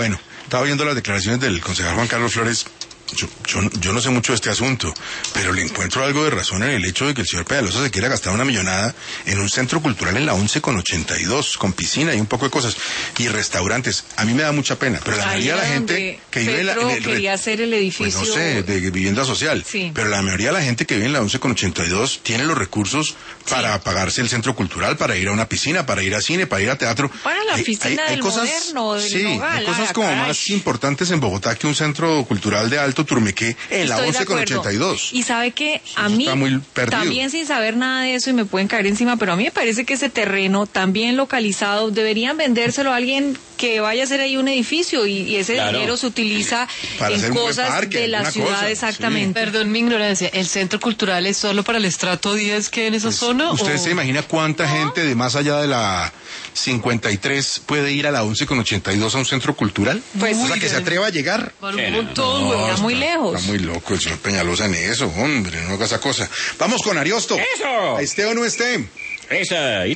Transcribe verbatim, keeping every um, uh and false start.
Bueno, estaba viendo las declaraciones del concejal Juan Carlos Flores. Yo, yo, yo no sé mucho de este asunto, pero le encuentro algo de razón en el hecho de que el señor Peñalosa se quiera gastar una millonada en un centro cultural en la once con ochenta y dos, con piscina y un poco de cosas, y restaurantes. A mí me da mucha pena, pero la mayoría de la gente que vive en la... En el, quería hacer el edificio... Pues no sé, de vivienda social, sí. Pero la mayoría de la gente que vive en la once con ochenta y dos tiene los recursos para sí. pagarse el centro cultural, para ir a una piscina, para ir a cine, para ir a teatro. Para la hay, piscina hay, hay del cosas, Moderno, del sí, Nogal, hay cosas la como caray. más importantes en Bogotá que un centro cultural de Alto Turmequé en la once con ochenta y dos. Y sabe que a Eso mí, está muy perdido. También sin saber nada de eso y me pueden caer encima, pero a mí me parece que ese terreno tan bien localizado deberían vendérselo a alguien que vaya a hacer ahí un edificio y, y ese claro. dinero se utiliza para en cosas parque, de la ciudad cosa, exactamente. Sí. Perdón mi ignorancia, ¿el centro cultural es solo para el estrato diez que en esa pues, zona? ¿Usted o... se imagina cuánta ¿No? gente de más allá de la cincuenta y tres puede ir a la once con ochenta y dos a un centro cultural? Pues, o sea, que se atreva a llegar. Por un montón, no, está, está muy lejos. Está muy loco el señor Peñalosa en eso, hombre, no haga esa cosa. Vamos con Ariosto. ¡Eso! ¿Esté o no esté? Esa.